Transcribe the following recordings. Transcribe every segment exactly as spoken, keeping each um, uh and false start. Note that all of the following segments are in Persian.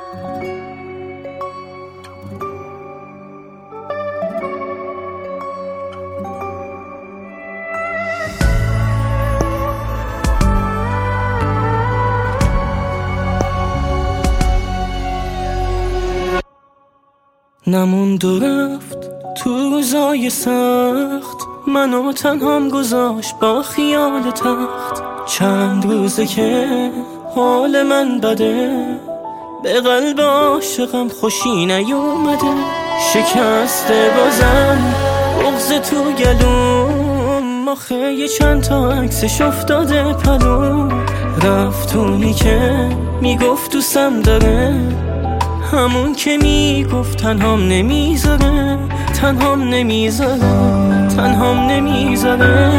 نموند و رفت تو روزای سخت، منو تنهام گذاشت با خیال تخت. چند روزه که حال من بده، به قلب عاشقم خوشی نیومده. شکسته بازم بغض تو گلوم، آخه یه چند تا عکسش افتاده پلو. رفتونی که میگفت دوستم داره، همون که میگفت تنهام نمیذاره، تنهام نمیذاره، تنهام نمیذاره.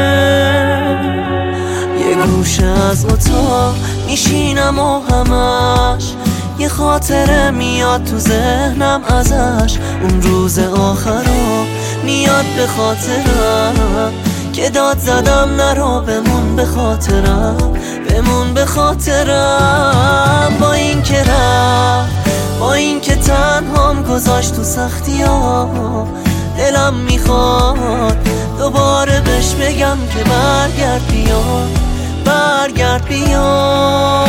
یه گوشه از اتاق میشینم و همش یه خاطره میاد تو ذهنم ازش. اون روز آخرا میاد به خاطرم که داد زدم نرو بمون به خاطرم، بمون به خاطرم. با این که رفت، با این که تنهام گذاشت تو سختی ها، دلم میخواد دوباره بهش بگم که برگرد بیا، برگرد بیا.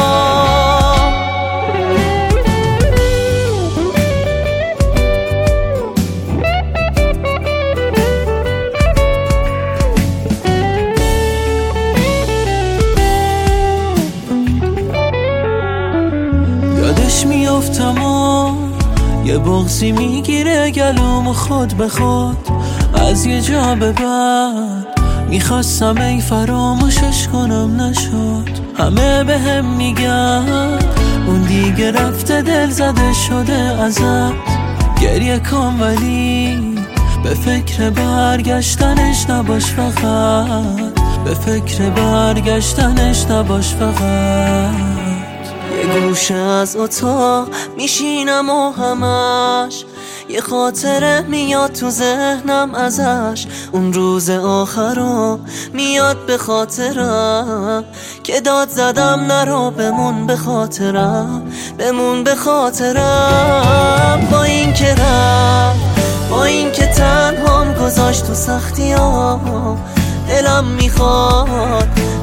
یادش میافتم و یه بغضی میگیره گلوم خود به خود. از یه جا به بعد میخواستم ای فراموشش کنم نشد. همه به هم میگن اون دیگه رفته دل زده شده ازت. گریه کن ولی به فکر برگشتنش نباش فقط، به فکر برگشتنش نباش فقط. یه گوشه از اتاق میشینم و همش یه خاطره میاد تو ذهنم ازش. اون روز آخرا میاد به خاطرم که داد زدم نرو بمون به خاطرم، بمون به خاطرم. با این که رفت، با این که تنهام گذاشت تو سختی ها، دلم میخواد